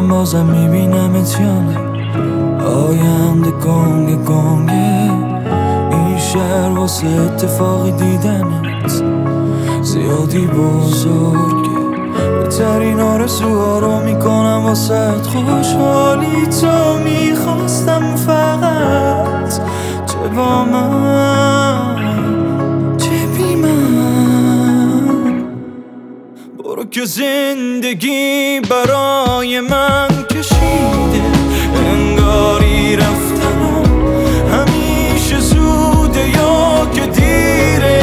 من بازم میبینمت یا نه؟ آینده گنگ گنگه این شهر واسه اتفاقی دیدنت زیادی بزرگه. بهترین آرزوها رو میکنم واسه خوشحالی تو میخواستم فقط چه با من چه بی من. برو که زندگی برای من کشیده انگاری رفتنم همیشه زوده یا که دیره.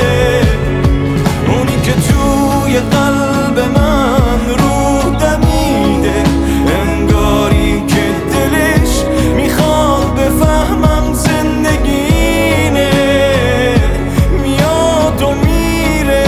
اونی که توی قلب من رو دمیده انگاری که دلش میخواد بفهمم زندگینه میاد و میره.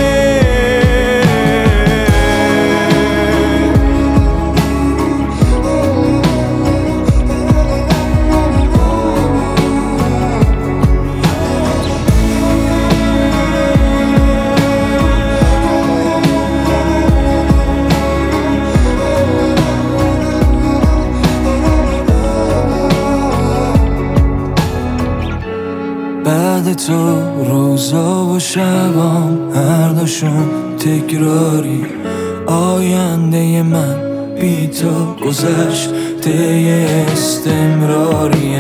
بعد تو روزا و شبام هر دوشون تکراری. آینده من بی تو گذشته استمراری.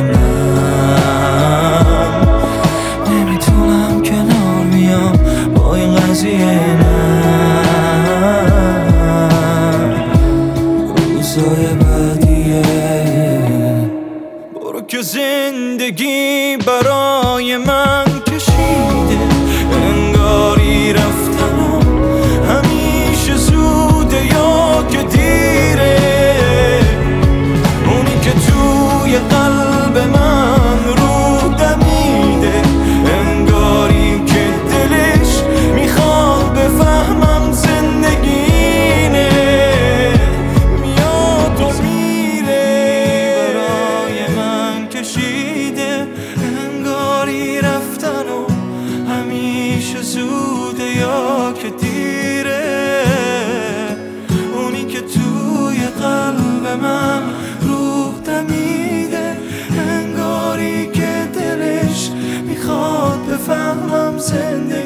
من نمیتونم کنار بیام با این قضیه. نه روزای بعدیه. برو که زندگی برای من کشیده انگاری رفتنم همیشه زوده یا که دیره. اونی که توی قلب من رو دمیده انگاری که دلش میخواد بفهمم زندگینه میاد و میره. برای من کشیده انگاری رفتن و همیشه زوده یا که دیره. اونی که توی قلب من روح دمیده انگاری که دلش میخواد بفهمم زندگی